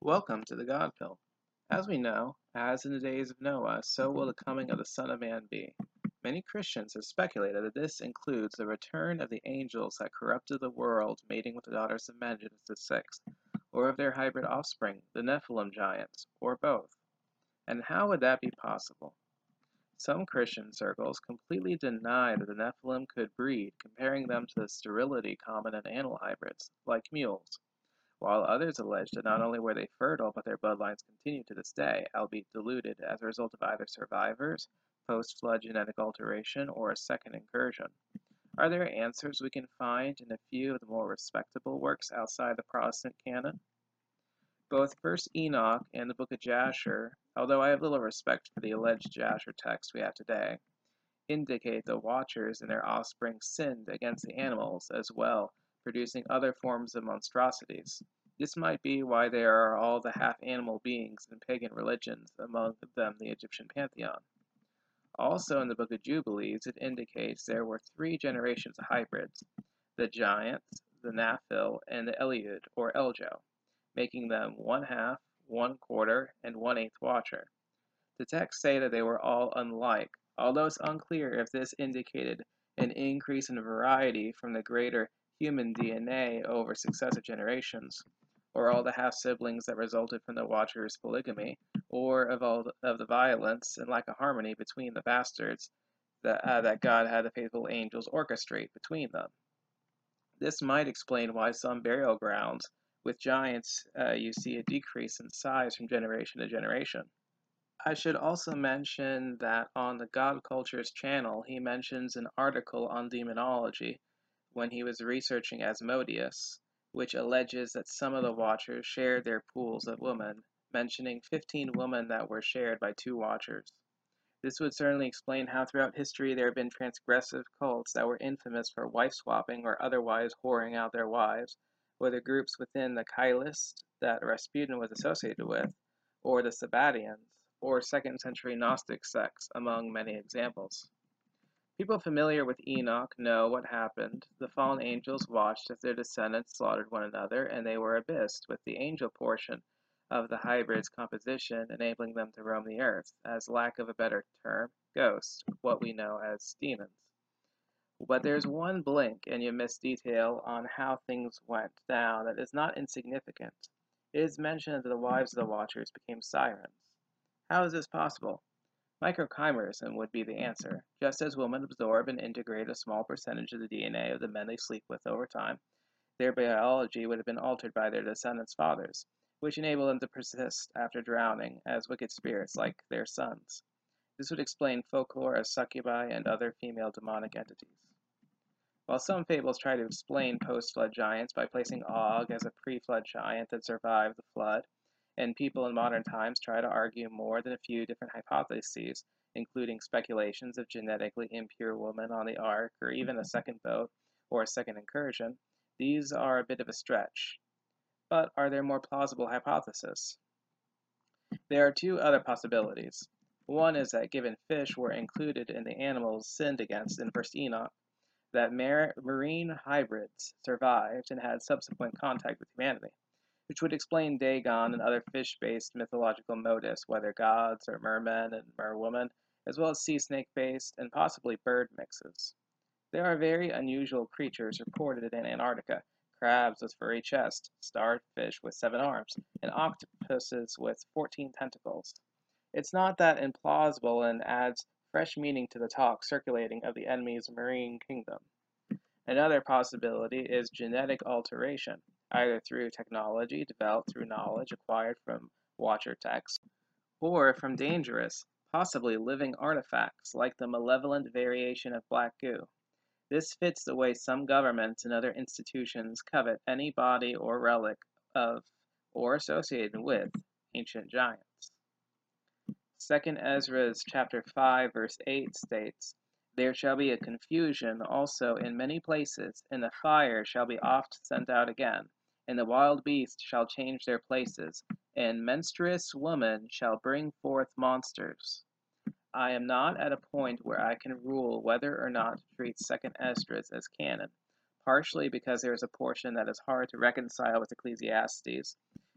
Welcome to the God Pill. As we know, as in the days of Noah, so will the coming of the Son of Man be. Many Christians have speculated that this includes the return of the angels that corrupted the world, mating with the daughters of men, Genesis 6, or of their hybrid offspring, the Nephilim giants, or both. And how would that be possible? Some Christian circles completely deny that the Nephilim could breed, comparing them to the sterility common in animal hybrids, like mules, while others allege that not only were they fertile, but their bloodlines continue to this day, albeit diluted as a result of either survivors, post-flood genetic alteration, or a second incursion. Are there answers we can find in a few of the more respectable works outside the Protestant canon? Both First Enoch and the Book of Jasher, although I have little respect for the alleged Jasher text we have today, indicate the Watchers and their offspring sinned against the animals as well, producing other forms of monstrosities. This might be why there are all the half-animal beings in pagan religions, among them the Egyptian pantheon. Also in the Book of Jubilees, it indicates there were three generations of hybrids, the giants, the Naphil, and the Eliud, or Eljo, making them 1/2, 1/4, and 1/8 Watcher. The texts say that they were all unlike, although it's unclear if this indicated an increase in variety from the greater human DNA over successive generations, or all the half-siblings that resulted from the Watcher's polygamy, or of all of the violence and lack of harmony between the bastards that God had the faithful angels orchestrate between them. This might explain why some burial grounds with giants you see a decrease in size from generation to generation. I should also mention that on the God Cultures channel, he mentions an article on demonology when he was researching Asmodeus, which alleges that some of the Watchers shared their pools of women, mentioning 15 women that were shared by two Watchers. This would certainly explain how throughout history there have been transgressive cults that were infamous for wife-swapping or otherwise whoring out their wives, whether groups within the Kailist that Rasputin was associated with, or the Sabbatians, or second-century Gnostic sects, among many examples. People familiar with Enoch know what happened. The fallen angels watched as their descendants slaughtered one another, and they were abyssed, with the angel portion of the hybrid's composition enabling them to roam the earth, as lack of a better term, ghosts, what we know as demons. But there's one blink and you miss detail on how things went down that is not insignificant. It is mentioned that the wives of the Watchers became sirens. How is this possible? Microchimerism would be the answer. Just as women absorb and integrate a small percentage of the DNA of the men they sleep with over time, their biology would have been altered by their descendants' fathers, which enabled them to persist after drowning as wicked spirits like their sons. This would explain folklore as succubi and other female demonic entities. While some fables try to explain post-flood giants by placing Og as a pre-flood giant that survived the flood, and people in modern times try to argue more than a few different hypotheses, including speculations of genetically impure women on the ark, or even a second boat, or a second incursion, these are a bit of a stretch. But are there more plausible hypotheses? There are two other possibilities. One is that given fish were included in the animals sinned against in First Enoch, that marine hybrids survived and had subsequent contact with humanity, which would explain Dagon and other fish-based mythological motifs, whether gods or mermen and merwomen, as well as sea snake-based and possibly bird mixes. There are very unusual creatures reported in Antarctica: crabs with furry chests, starfish with 7 arms, and octopuses with 14 tentacles. It's not that implausible and adds fresh meaning to the talk circulating of the enemy's marine kingdom. Another possibility is genetic alteration, either through technology developed through knowledge acquired from Watcher texts, or from dangerous, possibly living artifacts like the malevolent variation of black goo. This fits the way some governments and other institutions covet any body or relic of, or associated with, ancient giants. 2 Ezra chapter 5 verse 8 states, "There shall be a confusion also in many places, and the fire shall be oft sent out again, and the wild beasts shall change their places, and menstruous woman shall bring forth monsters." I am not at a point where I can rule whether or not to treat 2nd Esdras as canon, partially because there is a portion that is hard to reconcile with Ecclesiastes,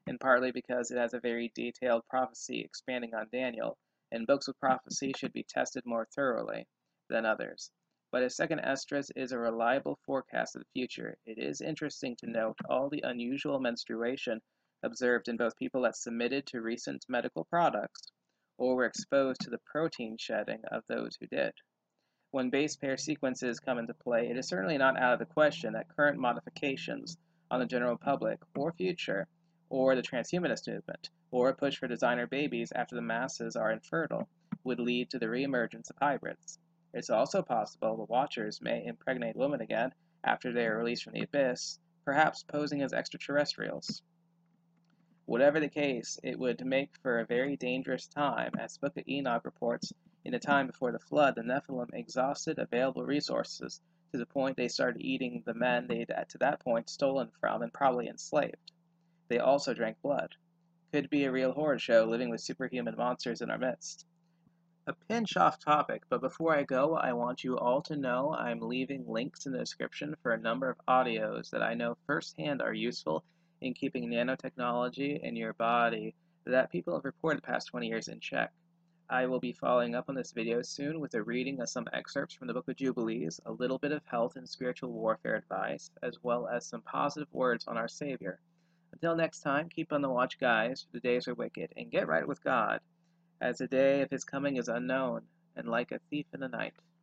and partly because it has a very detailed prophecy expanding on Daniel, and books with prophecy should be tested more thoroughly than others. But if Second Esdras is a reliable forecast of the future, it is interesting to note all the unusual menstruation observed in both people that submitted to recent medical products or were exposed to the protein shedding of those who did. When base pair sequences come into play, it is certainly not out of the question that current modifications on the general public, or future, or the transhumanist movement, or a push for designer babies after the masses are infertile, would lead to the reemergence of hybrids. It's also possible the Watchers may impregnate women again after they are released from the abyss, perhaps posing as extraterrestrials. Whatever the case, it would make for a very dangerous time, as the Book of Enoch reports. In the time before the flood, the Nephilim exhausted available resources to the point they started eating the men they'd to that point stolen from and probably enslaved. They also drank blood. Could be a real horror show living with superhuman monsters in our midst. A pinch off topic, but before I go, I want you all to know I'm leaving links in the description for a number of audios that I know firsthand are useful in keeping nanotechnology in your body that people have reported the past 20 years in check. I will be following up on this video soon with a reading of some excerpts from the Book of Jubilees, a little bit of health and spiritual warfare advice, as well as some positive words on our Savior. Until next time, keep on the watch, guys, for the days are wicked, and get right with God, as the day of his coming is unknown, and like a thief in the night.